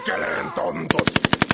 perkeleen tontut.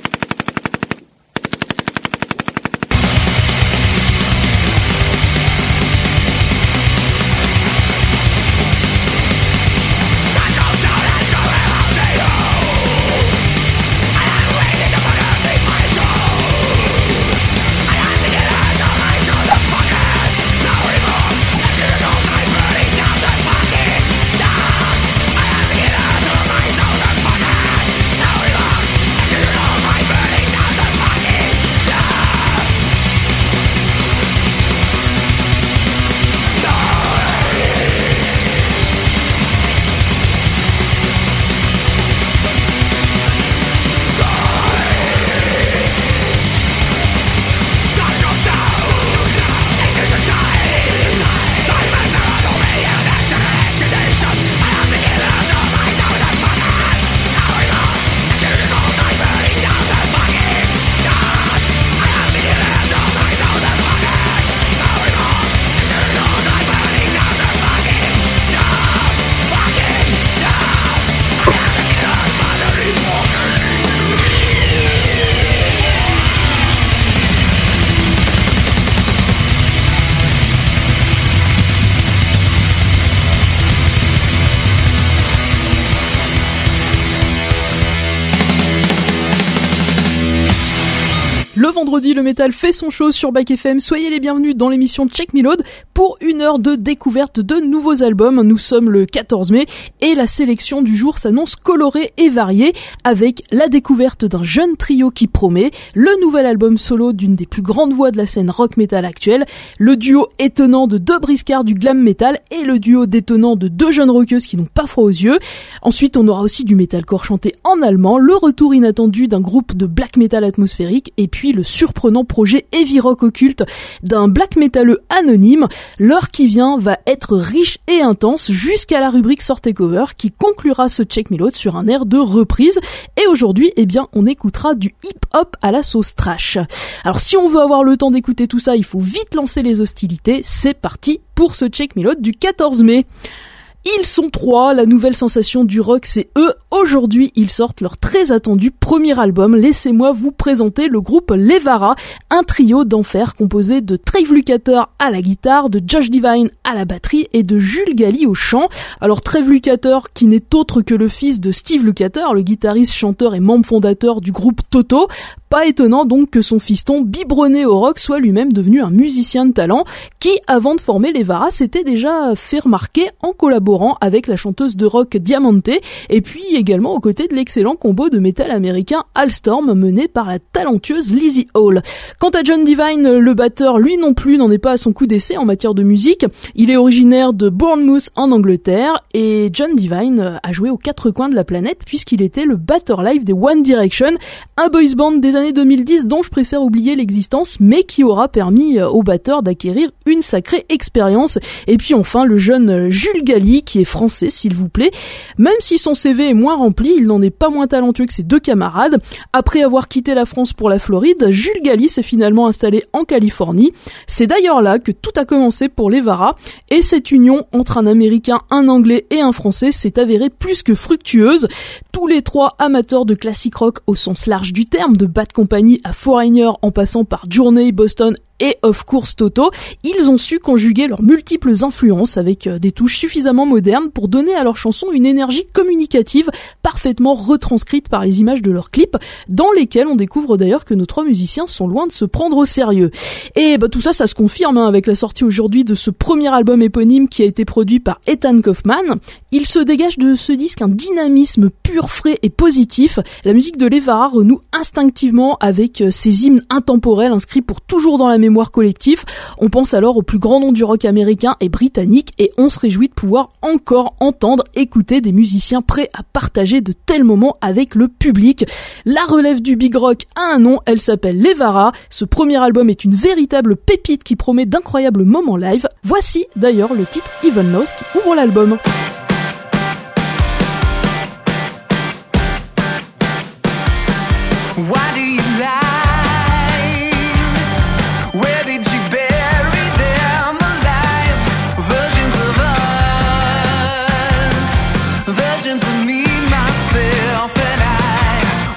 Le vendredi, le métal fait son show sur Back FM. Soyez les bienvenus dans l'émission Check Me Load pour une heure de découverte de nouveaux albums. Nous sommes le 14 mai et la sélection du jour s'annonce colorée et variée avec la découverte d'un jeune trio qui promet, le nouvel album solo d'une des plus grandes voix de la scène rock metal actuelle, le duo étonnant de deux briscards du glam metal et le duo détonnant de deux jeunes rockeuses qui n'ont pas froid aux yeux. Ensuite, on aura aussi du metalcore chanté en allemand, le retour inattendu d'un groupe de black metal atmosphérique et puis le surprenant projet heavy rock occulte d'un black métalleux anonyme. L'heure qui vient va être riche et intense jusqu'à la rubrique Sortez Cover qui conclura ce Check Me Load sur un air de reprise. Et aujourd'hui, eh bien, on écoutera du hip-hop à la sauce trash. Alors si on veut avoir le temps d'écouter tout ça, il faut vite lancer les hostilités. C'est parti pour ce Check Me Load du 14 mai. Ils sont trois, la nouvelle sensation du rock, c'est eux. Aujourd'hui, ils sortent leur très attendu premier album. Laissez-moi vous présenter le groupe Levara, un trio d'enfer composé de Trave Lukather à la guitare, de Josh Divine à la batterie et de Jules Galli au chant. Alors Trave Lukather, qui n'est autre que le fils de Steve Lukather, le guitariste, chanteur et membre fondateur du groupe Toto. Pas étonnant donc que son fiston, biberonné au rock, soit lui-même devenu un musicien de talent qui, avant de former Levara, s'était déjà fait remarquer en collaborant avec la chanteuse de rock Diamante et puis également aux côtés de l'excellent combo de métal américain Halstorm mené par la talentueuse Lizzie Hall. Quant à John Divine, le batteur, lui non plus n'en est pas à son coup d'essai en matière de musique. Il est originaire de Bournemouth en Angleterre et John Divine a joué aux quatre coins de la planète puisqu'il était le batteur live des One Direction, un boys band des années 2010 dont je préfère oublier l'existence mais qui aura permis au batteur d'acquérir une sacrée expérience. Et puis enfin le jeune Jules Galli qui est français s'il vous plaît. Même si son CV est moins rempli, il n'en est pas moins talentueux que ses deux camarades. Après avoir quitté la France pour la Floride, Jules Galli s'est finalement installé en Californie. C'est d'ailleurs là que tout a commencé pour Levara et cette union entre un Américain, un Anglais et un Français s'est avérée plus que fructueuse. Tous les trois amateurs de classic rock au sens large du terme, de Bad Company à Foreigner en passant par Journey, Boston et of course Toto, ils ont su conjuguer leurs multiples influences avec des touches suffisamment modernes pour donner à leurs chansons une énergie communicative parfaitement retranscrite par les images de leurs clips, dans lesquels on découvre d'ailleurs que nos trois musiciens sont loin de se prendre au sérieux. Et tout ça se confirme avec la sortie aujourd'hui de ce premier album éponyme qui a été produit par Ethan Kaufman. Il se dégage de ce disque un dynamisme pur, frais et positif. La musique de Levara renoue instinctivement avec ses hymnes intemporels inscrits pour toujours dans la mémoire collective. On pense alors au plus grand nom du rock américain et britannique et on se réjouit de pouvoir encore entendre, écouter des musiciens prêts à partager de tels moments avec le public. La relève du big rock a un nom, elle s'appelle Levara. Ce premier album est une véritable pépite qui promet d'incroyables moments live. Voici d'ailleurs le titre Even Knows qui ouvre l'album. Why do you lie? Where did you bury them alive? Versions of us, versions of me, myself and I.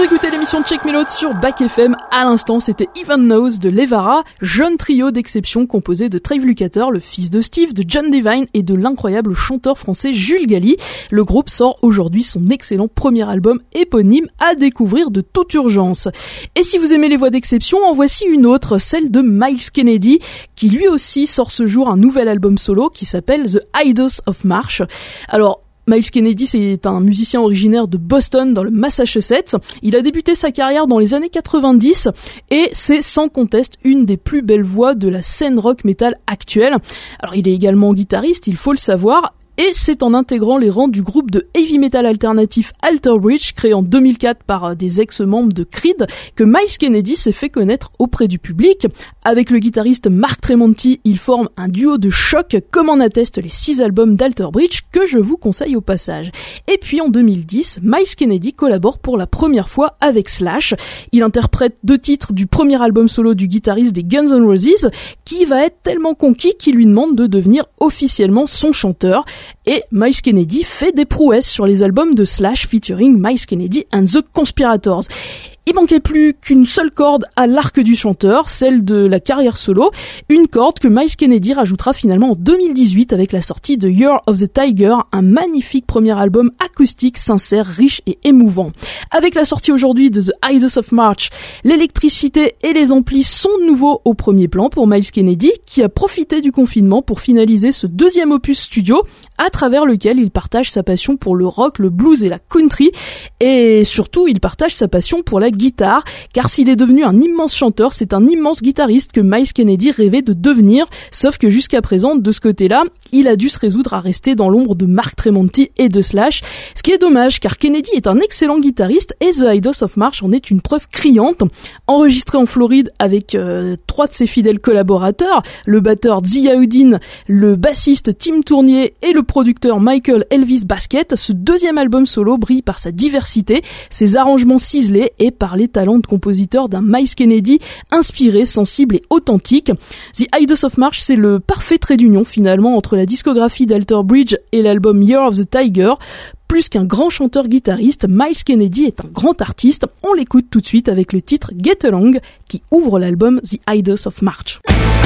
écoutez l'émission Check Me Load sur Back FM. À l'instant, c'était Even Knows de Levara, jeune trio d'exception composé de Trave Lukather, le fils de Steve, de John Devine et de l'incroyable chanteur français Jules Galli. Le groupe sort aujourd'hui son excellent premier album éponyme à découvrir de toute urgence. Et si vous aimez les voix d'exception, en voici une autre, celle de Myles Kennedy, qui lui aussi sort ce jour un nouvel album solo qui s'appelle The Idols of March. Alors, Myles Kennedy, c'est un musicien originaire de Boston, dans le Massachusetts. Il a débuté sa carrière dans les années 90 et c'est sans conteste une des plus belles voix de la scène rock metal actuelle. Alors, il est également guitariste, il faut le savoir. Et c'est en intégrant les rangs du groupe de heavy metal alternatif Alter Bridge, créé en 2004 par des ex-membres de Creed, que Myles Kennedy s'est fait connaître auprès du public. Avec le guitariste Mark Tremonti, il forme un duo de choc, comme en attestent les 6 albums d'Alter Bridge, que je vous conseille au passage. Et puis en 2010, Myles Kennedy collabore pour la première fois avec Slash. Il interprète 2 titres du premier album solo du guitariste des Guns N' Roses, qui va être tellement conquis qu'il lui demande de devenir officiellement son chanteur. Et Myles Kennedy fait des prouesses sur les albums de Slash featuring Myles Kennedy and the Conspirators. Il manquait plus qu'une seule corde à l'arc du chanteur, celle de la carrière solo, une corde que Myles Kennedy rajoutera finalement en 2018 avec la sortie de Year of the Tiger, un magnifique premier album acoustique, sincère, riche et émouvant. Avec la sortie aujourd'hui de The Idols of March, l'électricité et les amplis sont de nouveau au premier plan pour Myles Kennedy, qui a profité du confinement pour finaliser ce 2e opus studio, à travers lequel il partage sa passion pour le rock, le blues et la country, et surtout il partage sa passion pour la guitare, car s'il est devenu un immense chanteur, c'est un immense guitariste que Myles Kennedy rêvait de devenir, sauf que jusqu'à présent, de ce côté-là, il a dû se résoudre à rester dans l'ombre de Mark Tremonti et de Slash, ce qui est dommage, car Kennedy est un excellent guitariste et The Idols of March en est une preuve criante. Enregistré en Floride avec 3 de ses fidèles collaborateurs, le batteur Zia Houdin, le bassiste Tim Tournier et le producteur Michael Elvis Basket, ce 2e album solo brille par sa diversité, ses arrangements ciselés et par les talents de compositeur d'un Myles Kennedy inspiré, sensible et authentique. The Idols of March, c'est le parfait trait d'union finalement entre la discographie d'Alter Bridge et l'album Year of the Tiger. Plus qu'un grand chanteur-guitariste, Myles Kennedy est un grand artiste. On l'écoute tout de suite avec le titre Get Along qui ouvre l'album The Idols of March.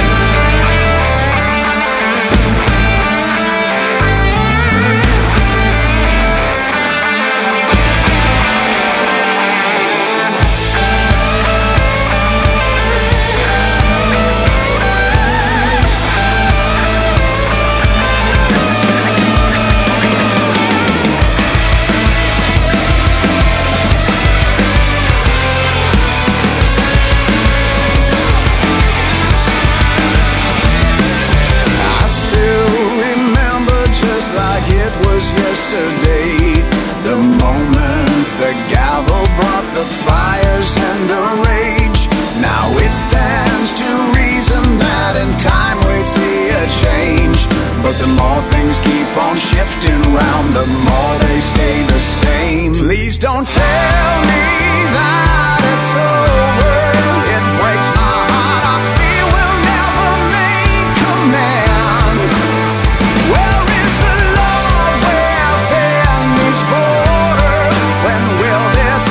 Yesterday, the moment the gavel brought the fires and the rage. Now it stands to reason that in time we'll see a change. But the more things keep on shifting round, the more they stay the same. Please don't tell me that it's over. It breaks my heart. I fear we'll never make amends. Where is the love within these borders? When will this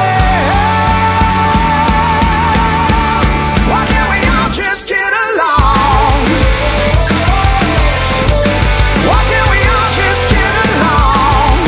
end? Why can't we all just get along? Why can't we all just get along?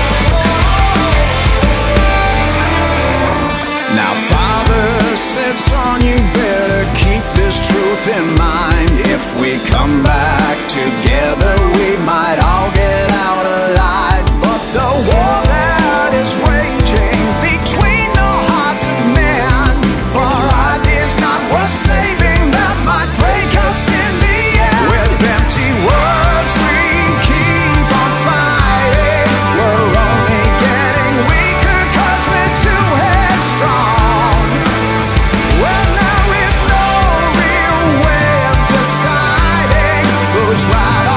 Now Father said, son, you better keep this truth in mind. If we come back together, we might all get out alive. But the war that is raging between the hearts of men, for ideas not worth saving, that might break us in the end. With empty words we keep on fighting. We're only getting weaker 'cause we're too headstrong. When there is no real way of deciding who's right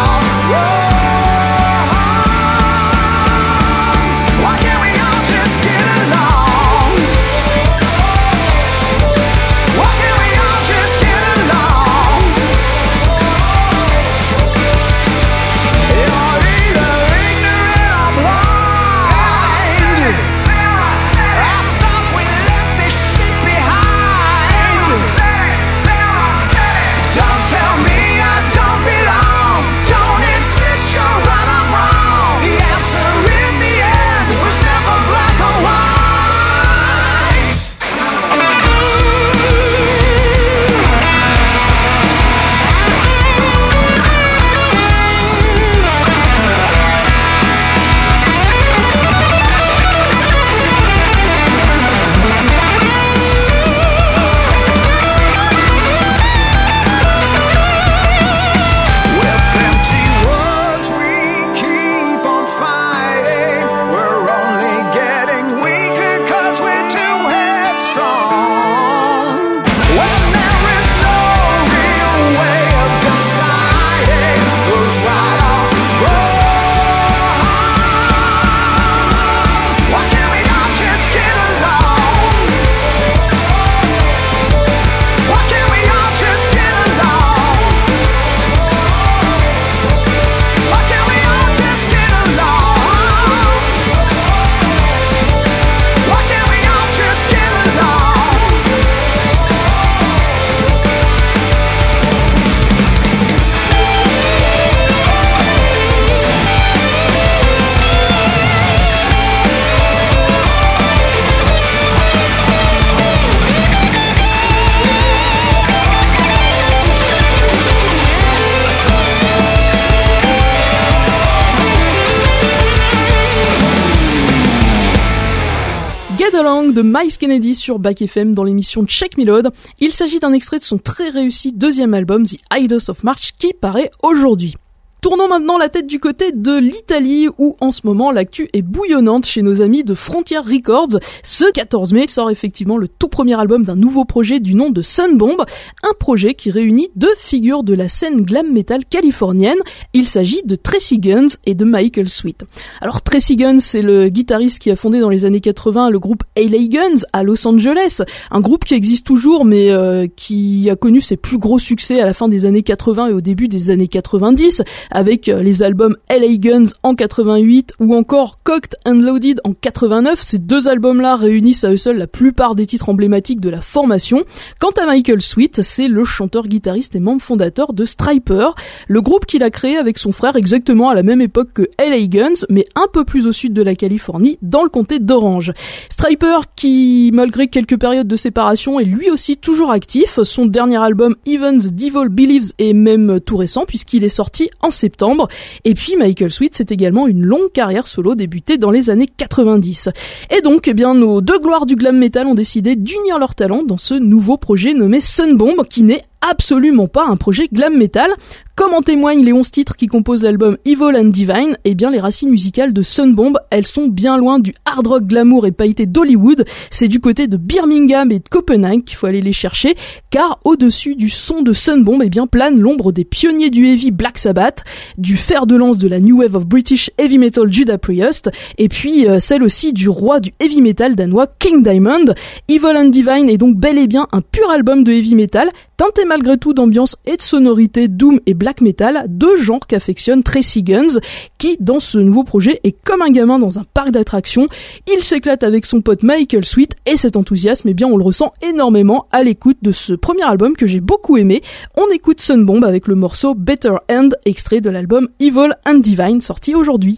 Ride Along de Myles Kennedy sur Back FM dans l'émission Check Me Load. Il s'agit d'un extrait de son très réussi deuxième album The Idols of March qui paraît aujourd'hui. Tournons maintenant la tête du côté de l'Italie où en ce moment l'actu est bouillonnante chez nos amis de Frontier Records. Ce 14 mai sort effectivement le tout premier album d'un nouveau projet du nom de Sunbomb, un projet qui réunit deux figures de la scène glam metal californienne. Il s'agit de Tracy Guns et de Michael Sweet. Alors Tracy Guns, c'est le guitariste qui a fondé dans les années 80 le groupe LA Guns à Los Angeles, un groupe qui existe toujours mais qui a connu ses plus gros succès à la fin des années 80 et au début des années 90 avec les albums LA Guns en 88 ou encore Cocked and Loaded en 89. Ces deux albums-là réunissent à eux seuls la plupart des titres emblématiques de la formation. Quant à Michael Sweet, c'est le chanteur, guitariste et membre fondateur de Stryper, le groupe qu'il a créé avec son frère exactement à la même époque que LA Guns, mais un peu plus au sud de la Californie, dans le comté d'Orange. Stryper qui, malgré quelques périodes de séparation, est lui aussi toujours actif. Son dernier album Even the Devil Believes est même tout récent puisqu'il est sorti en septembre. Et puis Michael Sweet, c'est également une longue carrière solo débutée dans les années 90. Et donc, eh bien, nos deux gloires du glam metal ont décidé d'unir leurs talents dans ce nouveau projet nommé Sunbomb, qui n'est absolument pas un projet glam metal. Comme en témoignent les 11 titres qui composent l'album Evil and Divine, eh bien les racines musicales de Sunbomb, elles sont bien loin du hard rock glamour et pailleté d'Hollywood. C'est du côté de Birmingham et de Copenhague qu'il faut aller les chercher, car au-dessus du son de Sunbomb, eh bien plane l'ombre des pionniers du heavy Black Sabbath, du fer de lance de la New Wave of British Heavy Metal Judas Priest, et puis celle aussi du roi du heavy metal danois King Diamond. Evil and Divine est donc bel et bien un pur album de heavy metal, teinté malgré tout d'ambiance et de sonorité doom et black metal, deux genres qu'affectionne Tracy Guns, qui dans ce nouveau projet est comme un gamin dans un parc d'attractions. Il s'éclate avec son pote Michael Sweet et cet enthousiasme, eh bien on le ressent énormément à l'écoute de ce premier album que j'ai beaucoup aimé. On écoute Sunbomb avec le morceau Better End, extrait de l'album Evil and Divine sorti aujourd'hui.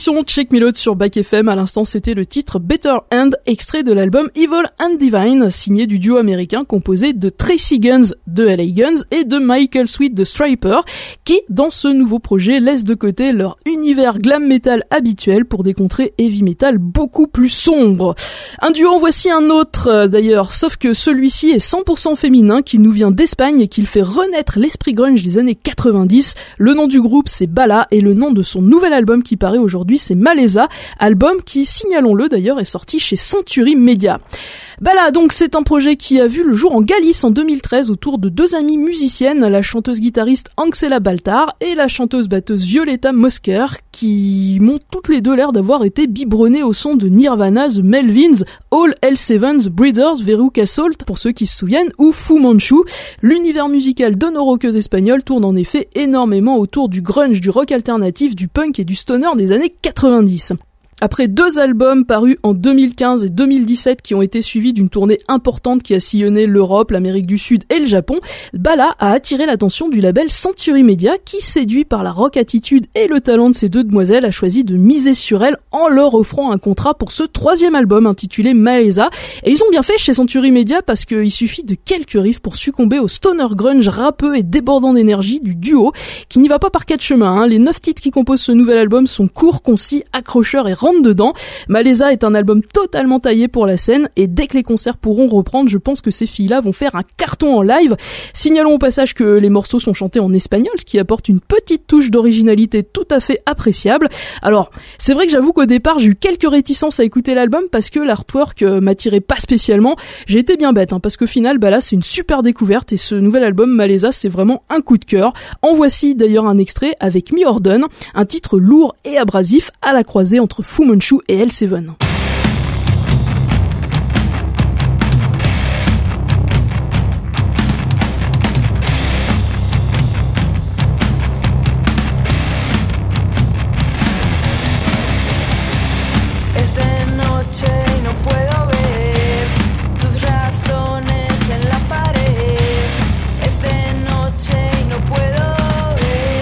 l'émission Check Me Load sur Back FM. À l'instant, c'était le titre Better End, extrait de l'album Evil and Divine, signé du duo américain composé de Tracy Guns de LA Guns et de Michael Sweet de Stryper, qui, dans ce nouveau projet, laissent de côté leur univers glam metal habituel pour des contrées heavy metal beaucoup plus sombres. Un duo, en voici un autre d'ailleurs, sauf que celui-ci est 100% féminin, qui nous vient d'Espagne et qu'il fait renaître l'esprit grunge des années 90. Le nom du groupe c'est Bala et le nom de son nouvel album qui paraît aujourd'hui c'est Maleza, album qui, signalons-le d'ailleurs, est sorti chez Century Media. Bala, donc, c'est un projet qui a vu le jour en Galice en 2013 autour de deux amies musiciennes, la chanteuse-guitariste Anxela Baltar et la chanteuse-batteuse Violetta Mosker, qui m'ont toutes les deux l'air d'avoir été biberonnées au son de Nirvana, The Melvins, All L7, The Breeders, Veruca Salt, pour ceux qui se souviennent, ou Fu Manchu. L'univers musical de nos rockeuses espagnoles tourne en effet énormément autour du grunge, du rock alternatif, du punk et du stoner des années 90. Après deux albums parus en 2015 et 2017 qui ont été suivis d'une tournée importante qui a sillonné l'Europe, l'Amérique du Sud et le Japon, Bala a attiré l'attention du label Century Media qui, séduit par la rock attitude et le talent de ces deux demoiselles, a choisi de miser sur elles en leur offrant un contrat pour ce troisième album intitulé Maleza. Et ils ont bien fait chez Century Media parce qu'il suffit de quelques riffs pour succomber au stoner grunge râpeux et débordant d'énergie du duo qui n'y va pas par quatre chemins. Les 9 titres qui composent ce nouvel album sont courts, concis, accrocheurs et dedans. Maleza est un album totalement taillé pour la scène et dès que les concerts pourront reprendre, je pense que ces filles-là vont faire un carton en live. Signalons au passage que les morceaux sont chantés en espagnol, ce qui apporte une petite touche d'originalité tout à fait appréciable. Alors, c'est vrai que j'avoue qu'au départ, j'ai eu quelques réticences à écouter l'album parce que l'artwork m'attirait pas spécialement. J'ai été bien bête, parce qu'au final, là, c'est une super découverte et ce nouvel album Maleza, c'est vraiment un coup de cœur. En voici d'ailleurs un extrait avec Me Ordon, un titre lourd et abrasif à la croisée entre Fu Manchu et L7.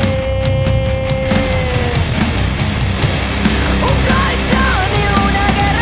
Un colchón y una guerra.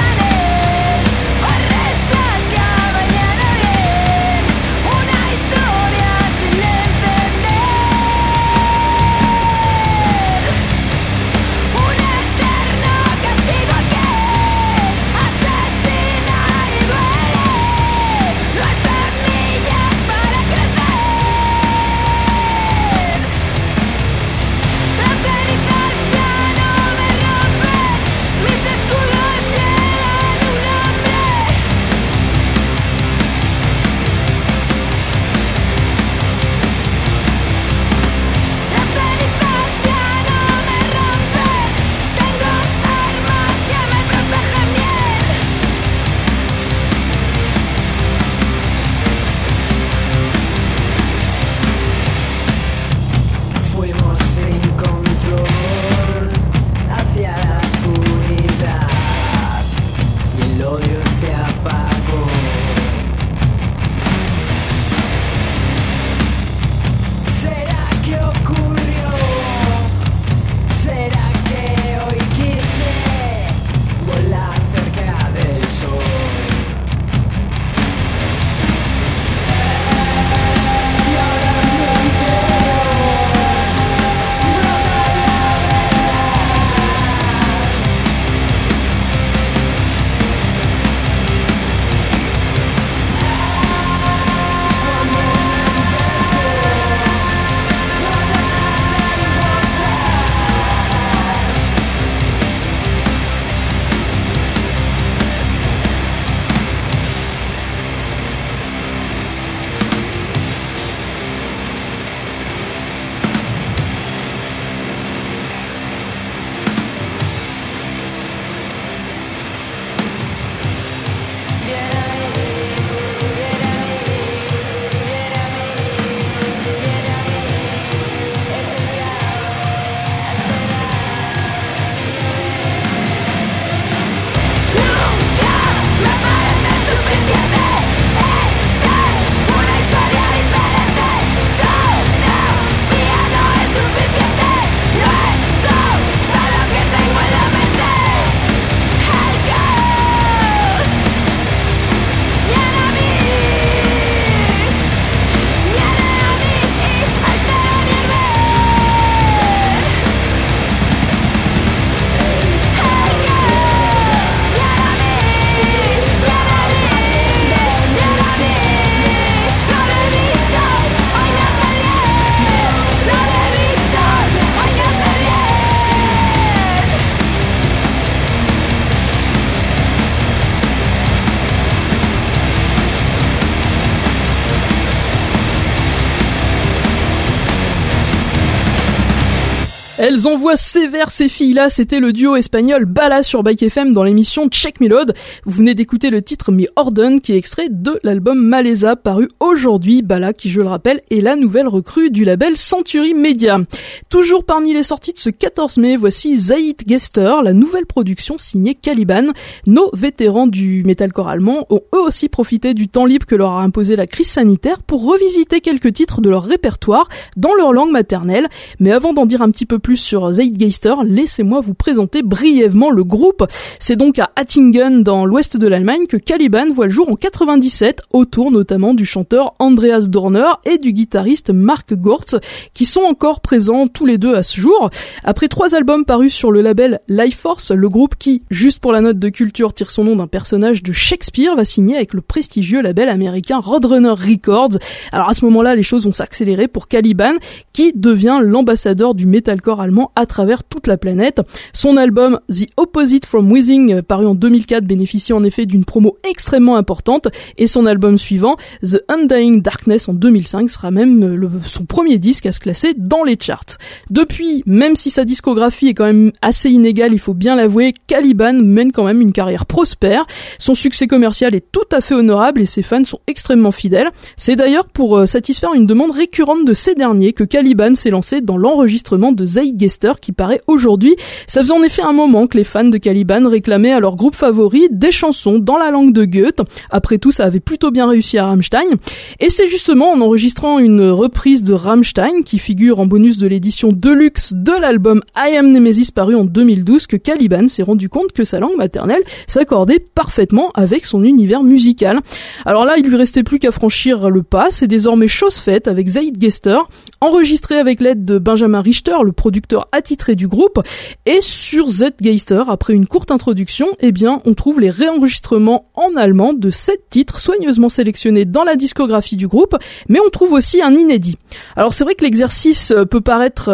Elles envoient sévère ces filles-là, c'était le duo espagnol Bala sur Bike FM dans l'émission Check Me Load. Vous venez d'écouter le titre Me Orden qui est extrait de l'album Maleza paru aujourd'hui. Bala qui, je le rappelle, est la nouvelle recrue du label Century Media. Toujours parmi les sorties de ce 14 mai, voici Zeitgeist, la nouvelle production signée Caliban. Nos vétérans du metalcore allemand ont eux aussi profité du temps libre que leur a imposé la crise sanitaire pour revisiter quelques titres de leur répertoire dans leur langue maternelle. Mais avant d'en dire un petit peu plus sur Zeitgeist, laissez-moi vous présenter brièvement le groupe. C'est donc à Hattingen, dans l'ouest de l'Allemagne, que Caliban voit le jour en 97, autour notamment du chanteur Andreas Dorner et du guitariste Mark Gortz, qui sont encore présents tous les deux à ce jour. Après 3 albums parus sur le label Life Force, le groupe qui, juste pour la note de culture, tire son nom d'un personnage de Shakespeare, va signer avec le prestigieux label américain Roadrunner Records. Alors à ce moment-là, les choses vont s'accélérer pour Caliban, qui devient l'ambassadeur du metalcore allemand à travers toute la planète. Son album The Opposite from Within, paru en 2004, bénéficie en effet d'une promo extrêmement importante, et son album suivant, The Undying Darkness en 2005, sera même son premier disque à se classer dans les charts. Depuis, même si sa discographie est quand même assez inégale, il faut bien l'avouer, Caliban mène quand même une carrière prospère. Son succès commercial est tout à fait honorable et ses fans sont extrêmement fidèles. C'est d'ailleurs pour satisfaire une demande récurrente de ces derniers que Caliban s'est lancé dans l'enregistrement de Zeitgeist qui paraît aujourd'hui. Ça faisait en effet un moment que les fans de Caliban réclamaient à leur groupe favori des chansons dans la langue de Goethe. Après tout, ça avait plutôt bien réussi à Rammstein. Et c'est justement en enregistrant une reprise de Rammstein qui figure en bonus de l'édition deluxe de l'album I Am Nemesis paru en 2012 que Caliban s'est rendu compte que sa langue maternelle s'accordait parfaitement avec son univers musical. Alors là, il lui restait plus qu'à franchir le pas. C'est désormais chose faite avec Zeitgeist, enregistré avec l'aide de Benjamin Richter, le producteur attitré du groupe. Et sur Zeitgeist, après une courte introduction, eh bien, on trouve les réenregistrements en allemand de 7 titres soigneusement sélectionnés dans la discographie du groupe, mais on trouve aussi un inédit. Alors c'est vrai que l'exercice peut paraître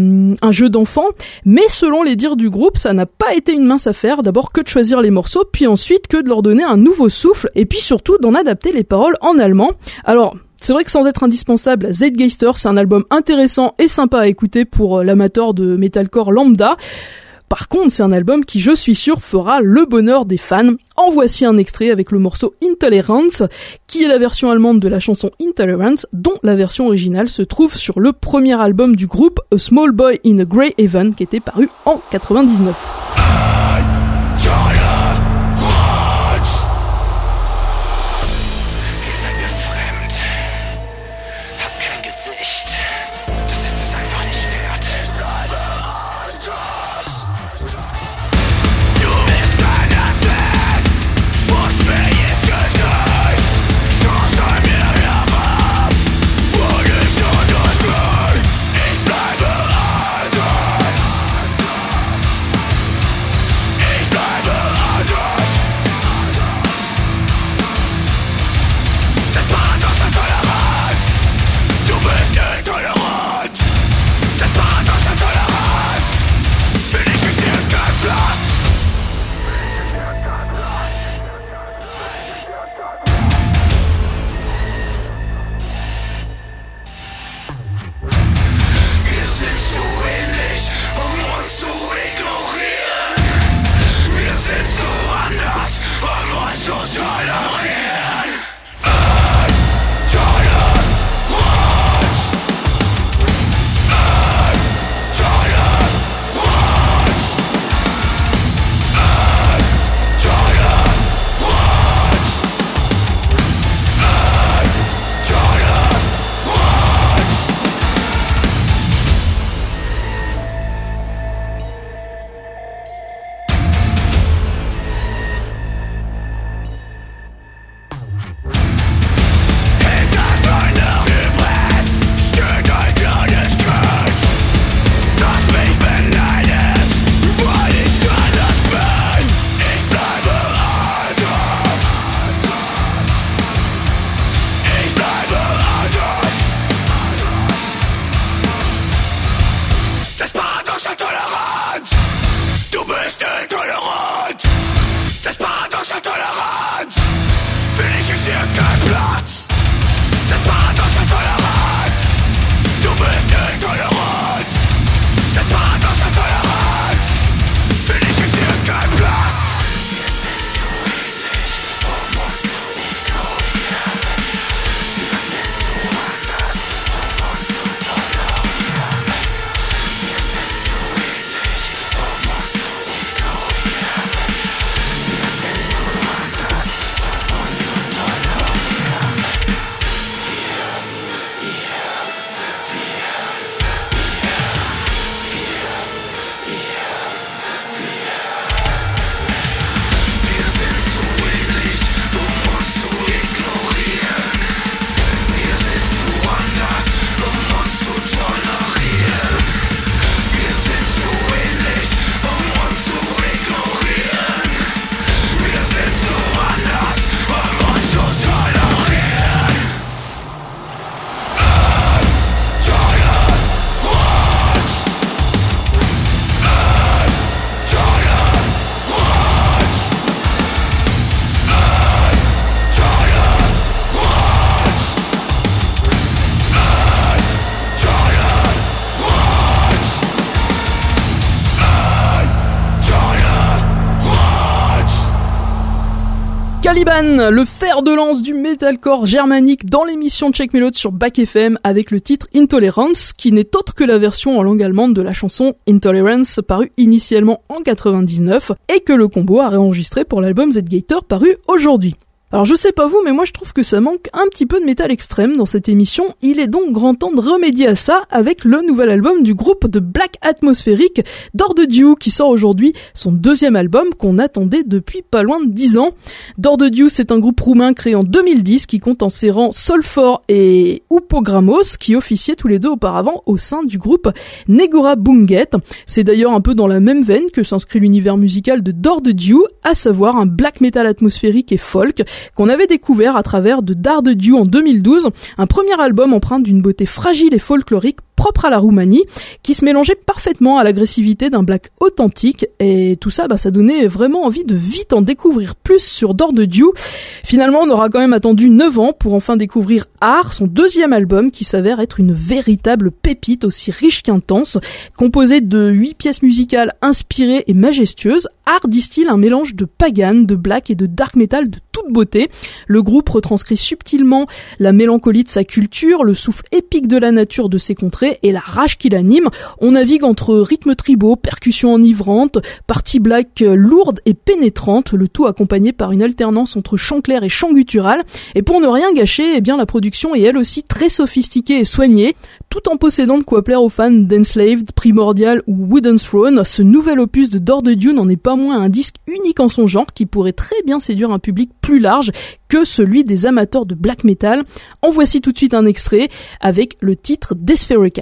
un jeu d'enfant, mais selon les dires du groupe, ça n'a pas été une mince affaire, d'abord que de choisir les morceaux, puis ensuite que de leur donner un nouveau souffle, et puis surtout d'en adapter les paroles en allemand. Alors, c'est vrai que sans être indispensable, Zeitgeist, c'est un album intéressant et sympa à écouter pour l'amateur de metalcore lambda. Par contre, c'est un album qui, je suis sûr, fera le bonheur des fans. En voici un extrait avec le morceau Intolerance, qui est la version allemande de la chanson Intolerance, dont la version originale se trouve sur le premier album du groupe, A Small Boy in a Grey Heaven, qui était paru en 99. Caliban, le fer de lance du metalcore germanique dans l'émission Check Melody sur Back FM avec le titre Intolerance, qui n'est autre que la version en langue allemande de la chanson Intolerance parue initialement en 99 et que le combo a réenregistré pour l'album Z-Gator paru aujourd'hui. Alors je sais pas vous, mais moi je trouve que ça manque un petit peu de métal extrême dans cette émission. Il est donc grand temps de remédier à ça avec le nouvel album du groupe de black atmosphérique Door the Dew qui sort aujourd'hui son deuxième album qu'on attendait depuis pas loin de 10 ans. Door the Dew, c'est un groupe roumain créé en 2010 qui compte en ses rangs Solfor et Upogramos qui officiaient tous les deux auparavant au sein du groupe Negura Bunget. C'est d'ailleurs un peu dans la même veine que s'inscrit l'univers musical de Door the Dew, à savoir un black metal atmosphérique et folk qu'on avait découvert à travers de Door the Dew en 2012, un premier album empreint d'une beauté fragile et folklorique propre à la Roumanie, qui se mélangeait parfaitement à l'agressivité d'un black authentique, et tout ça, ça donnait vraiment envie de vite en découvrir plus sur Door the Dew. Finalement, on aura quand même attendu 9 ans pour enfin découvrir Art, son deuxième album, qui s'avère être une véritable pépite aussi riche qu'intense, composé de 8 pièces musicales inspirées et majestueuses. Art distille un mélange de pagan, de black et de dark metal de toute beauté. Le groupe retranscrit subtilement la mélancolie de sa culture, le souffle épique de la nature de ses contrées et la rage qui l'anime. On navigue entre rythmes tribaux, percussions enivrantes, parties black lourdes et pénétrantes, le tout accompagné par une alternance entre chant clair et chant guttural. Et pour ne rien gâcher, la production est elle aussi très sophistiquée et soignée, tout en possédant de quoi plaire aux fans d'Enslaved, Primordial ou Wooden Throne. Ce nouvel opus de Door the Dew n'en est pas moins un disque unique en son genre qui pourrait très bien séduire un public plus large que celui des amateurs de black metal. En voici tout de suite un extrait avec le titre Desphericat.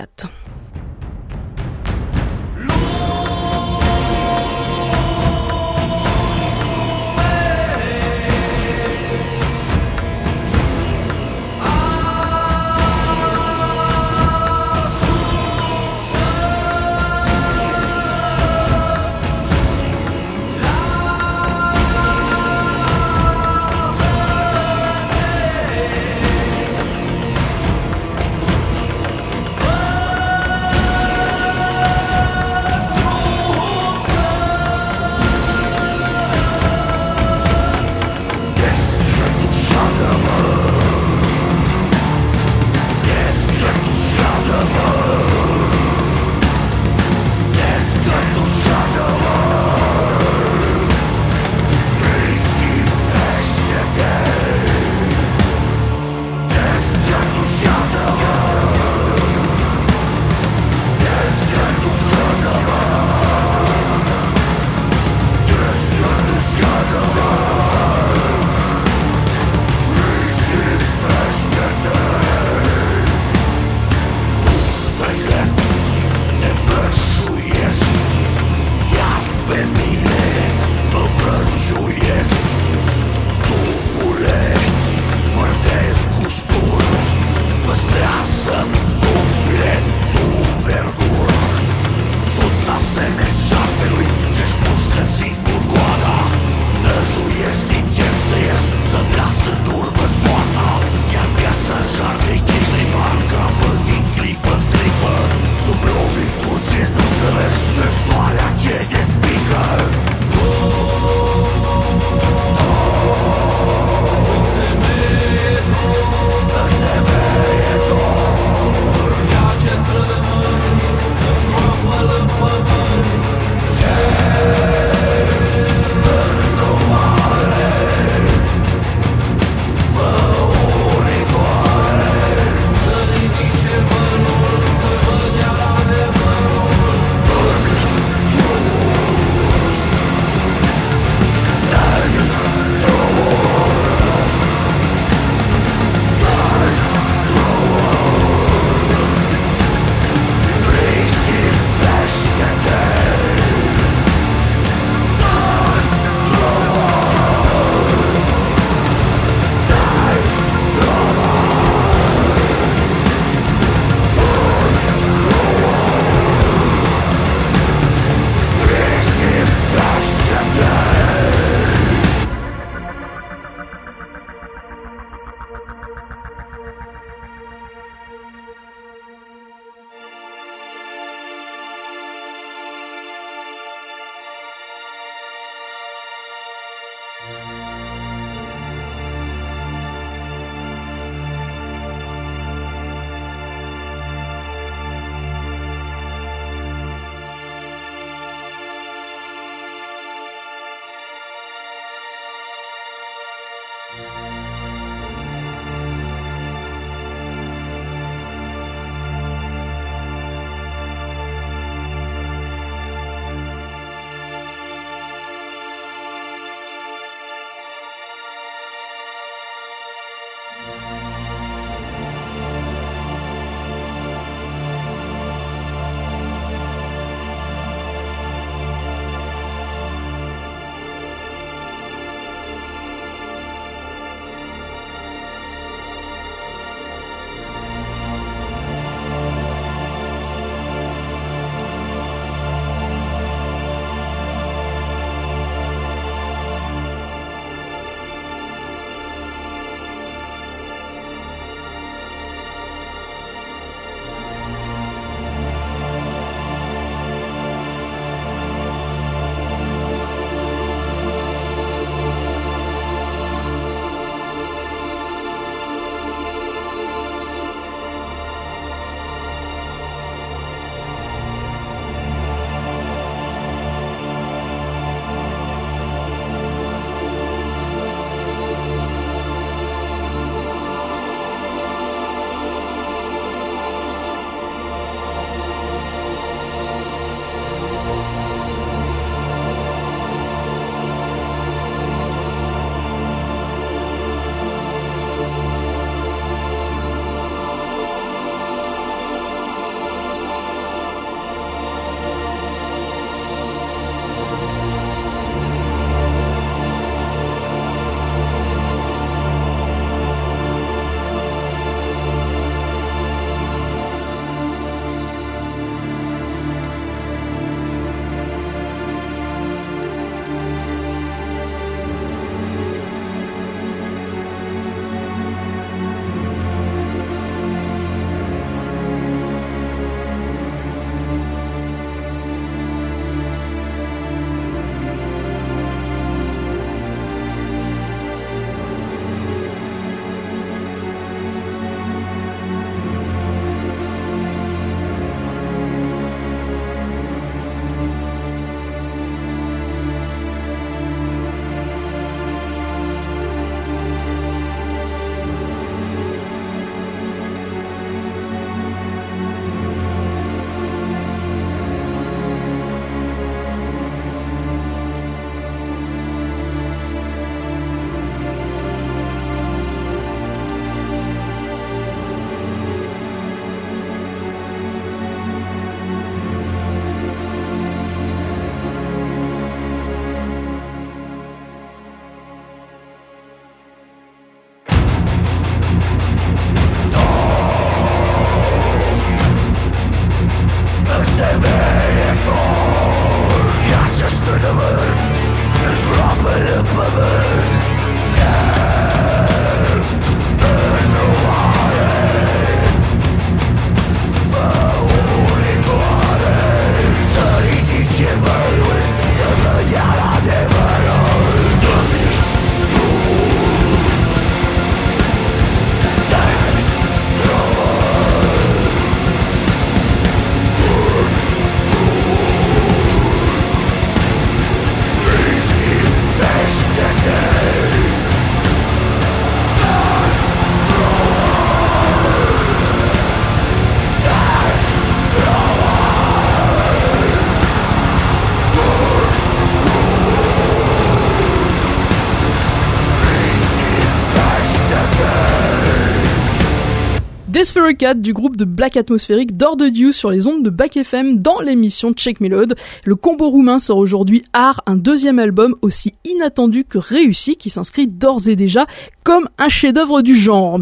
Desphericat du groupe de Black Atmospheric d'Or de Dieu sur les ondes de Back FM dans l'émission Check Me Load. Le combo roumain sort aujourd'hui Art, un deuxième album aussi inattendu que réussi qui s'inscrit d'ores et déjà comme un chef-d'œuvre du genre.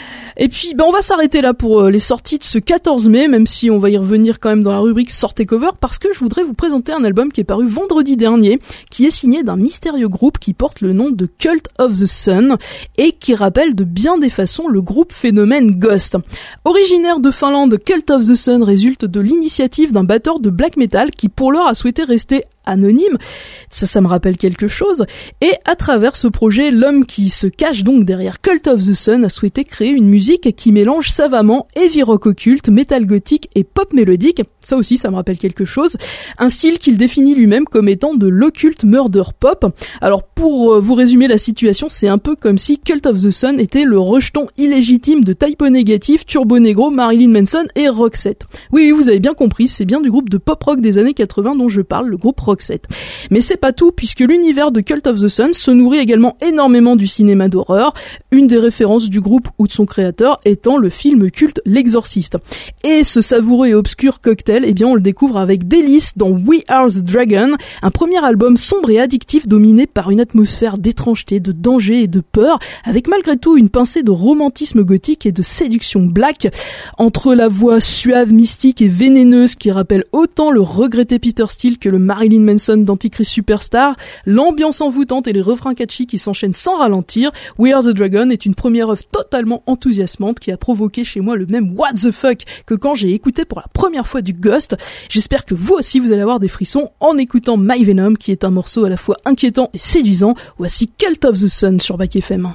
Et puis, on va s'arrêter là pour les sorties de ce 14 mai, même si on va y revenir quand même dans la rubrique Sortez Cover, parce que je voudrais vous présenter un album qui est paru vendredi dernier, qui est signé d'un mystérieux groupe qui porte le nom de Cult of the Sun, et qui rappelle de bien des façons le groupe phénomène Ghost. Originaire de Finlande, Cult of the Sun résulte de l'initiative d'un batteur de black metal qui pour l'heure a souhaité rester anonyme, ça me rappelle quelque chose, et à travers ce projet, l'homme qui se cache donc derrière Cult of the Sun a souhaité créer une musique qui mélange savamment heavy rock occulte, metal gothique et pop mélodique, ça aussi ça me rappelle quelque chose, un style qu'il définit lui-même comme étant de l'occulte murder pop. Alors pour vous résumer la situation, c'est un peu comme si Cult of the Sun était le rejeton illégitime de Type O Negative, Turbo Negro, Marilyn Manson et Roxette. Oui, vous avez bien compris, c'est bien du groupe de pop rock des années 80 dont je parle, le groupe Roxette. Mais c'est pas tout, puisque l'univers de Cult of the Sun se nourrit également énormément du cinéma d'horreur, une des références du groupe ou de son créateur étant le film culte L'Exorciste. Et ce savoureux et obscur cocktail, eh bien on le découvre avec délice dans We Are the Dragon, un premier album sombre et addictif dominé par une atmosphère d'étrangeté, de danger et de peur, avec malgré tout une pincée de romantisme gothique et de séduction black, entre la voix suave, mystique et vénéneuse qui rappelle autant le regretté Peter Steele que le Marilyn Manson d'Antichrist Superstar, l'ambiance envoûtante et les refrains catchy qui s'enchaînent sans ralentir. We Are the Dragon est une première œuvre totalement enthousiasmante qui a provoqué chez moi le même what the fuck que quand j'ai écouté pour la première fois du Ghost. J'espère que vous aussi vous allez avoir des frissons en écoutant My Venom, qui est un morceau à la fois inquiétant et séduisant. Voici Cult of the Sun sur Back FM.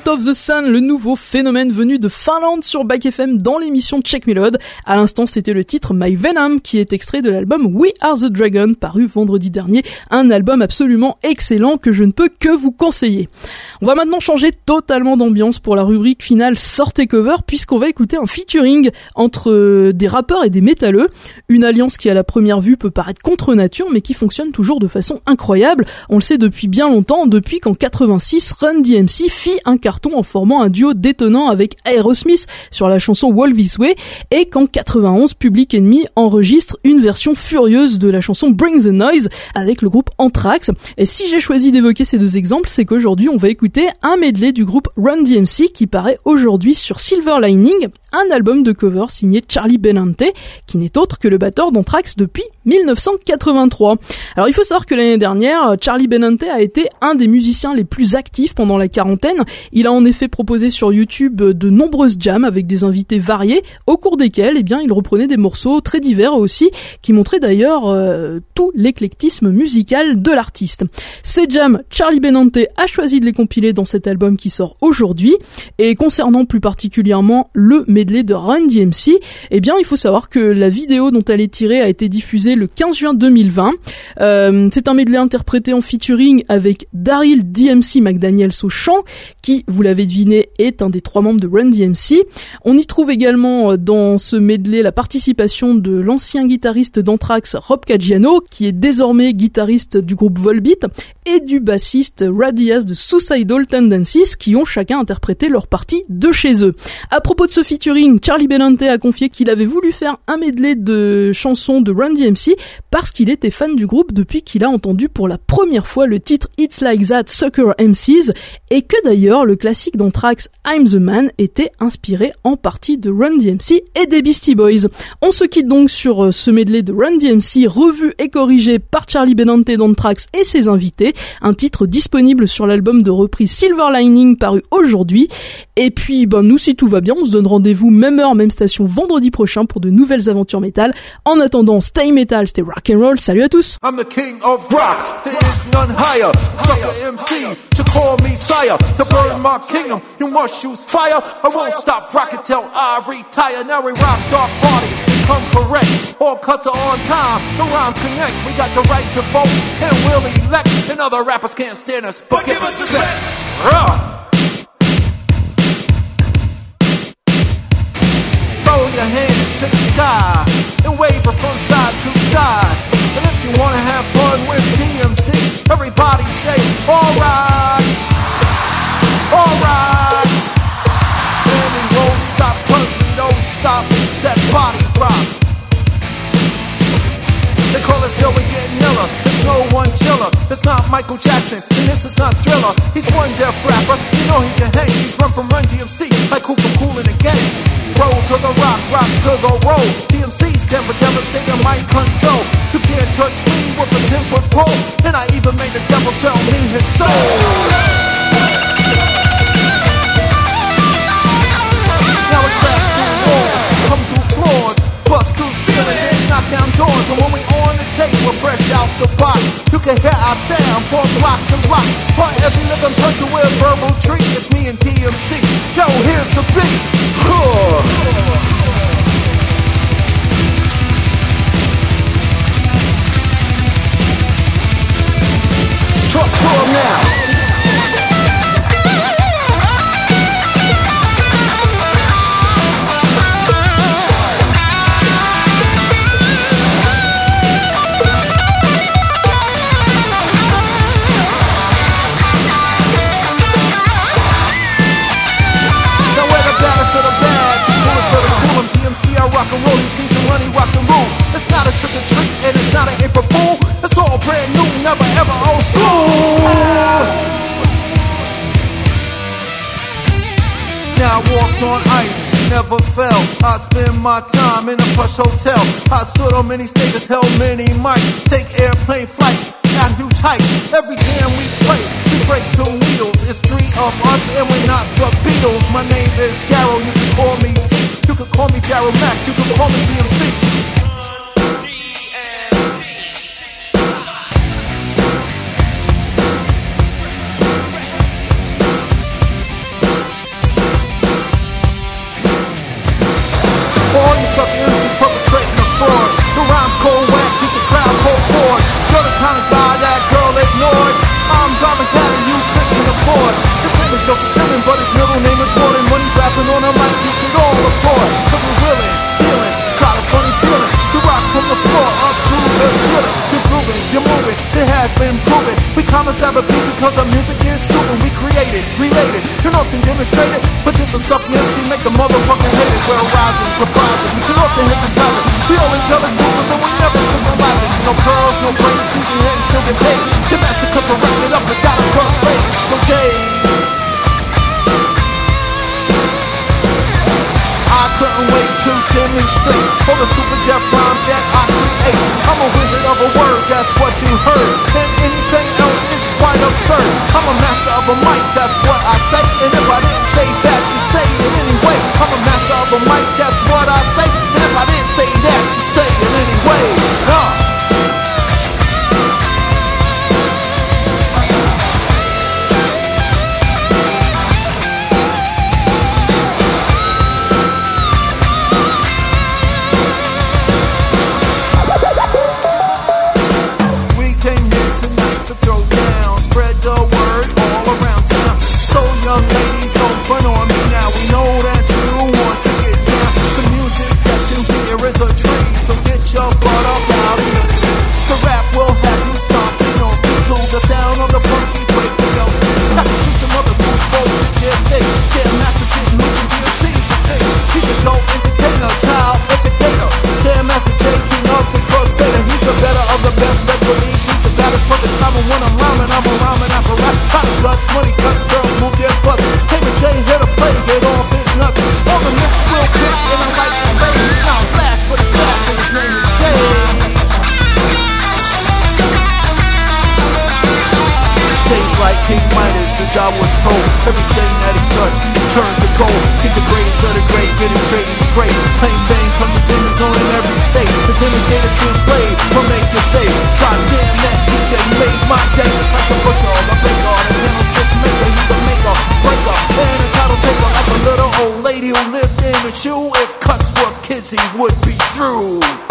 of the Sun, le nouveau phénomène venu de Finlande sur Back FM dans l'émission Check Melode. À l'instant, c'était le titre My Venom qui est extrait de l'album We Are the Dragon paru vendredi dernier. Un album absolument excellent que je ne peux que vous conseiller. On va maintenant changer totalement d'ambiance pour la rubrique finale Sortez Cover puisqu'on va écouter un featuring entre des rappeurs et des métalleux. Une alliance qui à la première vue peut paraître contre nature mais qui fonctionne toujours de façon incroyable. On le sait depuis bien longtemps, depuis qu'en 86, Run DMC fit un carton en formant un duo détonnant avec Aerosmith sur la chanson Walk This Way et qu'en 91, Public Enemy enregistre une version furieuse de la chanson Bring the Noise avec le groupe Anthrax. Et si j'ai choisi d'évoquer ces deux exemples, c'est qu'aujourd'hui on va écouter un medley du groupe Run DMC qui paraît aujourd'hui sur Silver Lining, un album de cover signé Charlie Benante, qui n'est autre que le batteur d'Anthrax depuis 1983. Alors il faut savoir que l'année dernière, Charlie Benante a été un des musiciens les plus actifs pendant la quarantaine. Il a en effet proposé sur YouTube de nombreuses jams avec des invités variés, au cours desquels il reprenait des morceaux très divers aussi, qui montraient d'ailleurs tout l'éclectisme musical de l'artiste. Ces jams, Charlie Benante a choisi de les compiler dans cet album qui sort aujourd'hui. Et concernant plus particulièrement le medley de Run DMC, il faut savoir que la vidéo dont elle est tirée a été diffusée le 15 juin 2020. C'est un medley interprété en featuring avec Daryl DMC McDaniels au chant, qui, vous l'avez deviné, est un des 3 membres de Run DMC. On y trouve également dans ce medley la participation de l'ancien guitariste d'Anthrax, Rob Caggiano, qui est désormais guitariste du groupe Volbeat, et du bassiste Radias de Suicidal Tendencies, qui ont chacun interprété leur partie de chez eux. À propos de ce featuring, Charlie Benante a confié qu'il avait voulu faire un medley de chansons de Run DMC parce qu'il était fan du groupe depuis qu'il a entendu pour la première fois le titre It's Like That Sucker MCs, et que d'ailleurs le classique d'Anthrax I'm the Man était inspiré en partie de Run DMC et des Beastie Boys. On se quitte donc sur ce medley de Run DMC revu et corrigé par Charlie Benante d'Anthrax et ses invités, un titre disponible sur l'album de reprise Silver Lining paru aujourd'hui. Et puis nous, si tout va bien, on se donne rendez-vous même heure, même station vendredi prochain pour de nouvelles aventures métal. En attendant, stay metal, stay rock and roll. Salut à tous. I'm the king of rock, there is none higher. Sucker MC, to call me sire. To burn my kingdom, you must use fire. I won't stop rocking till I retire. Now we rock dark parties, come correct. All cuts are on time, the rhymes connect. We got the right to vote, and we'll elect. And other rappers can't stand us, but give us respect. Throw your hands to the sky and wave it from side to side. And if you wanna have fun with DMC, everybody say, alright, alright. And we won't stop 'cause we don't stop that body rock. They call us yo, we getting iller. There's no one chiller. It's not Michael Jackson, and this is not Thriller. He's one deaf rapper, you know he can hang. He's run from Run DMC, like who from Kool in the Gang. Roll to the rock, rock to the roll. DMC stand for devastating mind control. You can't touch me with a 10-foot pole. And I even made the devil sell me his soul. Now we crash through walls, come through floors, bust through ceilings and knock down doors. And when we on the tape, we're fresh out the box. You can hear our sound for blocks and blocks. For every living person with a verbal tree, it's me and DMC. Yo, here's the beat. Talk to him now. I rock and roll, these things and money rocks and roll. It's not a trick or treat and it's not an April Fool. It's all brand new, never ever old school. Now I walked on ice, never fell. I spend my time in a plush hotel. I stood on many stages, held many mics. Take airplane flights, got huge heights. Every time we play, we break 2 needles. It's 3 of us and we're not the Beatles. My name is Darryl, you can call me D. You can call me Darryl Mack, you can call me DMC. because our music is soothing. We created, related, and often demonstrated. But this is something MC make the motherfucking hate it. We're rising, surprising, we can often hypnotize it. We only tell the truth, but then we never symbolize it. No pearls, no brains, DJ and still get paid. Jim has to cut the record up without a cross fade. So Jay, I couldn't wait to demonstrate all the super Jeff rhymes that I create. I'm a wizard of a word, that's what you heard. And anything else is quite absurd. I'm a master of a mic, that's what I say. And if I didn't say that, you say it anyway. I'm a master of a mic, that's what I say. And if I didn't say that, you say it anyway. I was told everything that he touched turned to gold. He's the greatest of the great, getting great, he's great. Plain thing, cause his name is known in every state. His name is Jadison Blade, will make you say, God damn, that DJ made my day. Like a butcher, a baker, a candlestick maker. He's a maker, breaker, and a title taker. Like a little old lady who lived in a shoe. If cuts were kids, he would be through.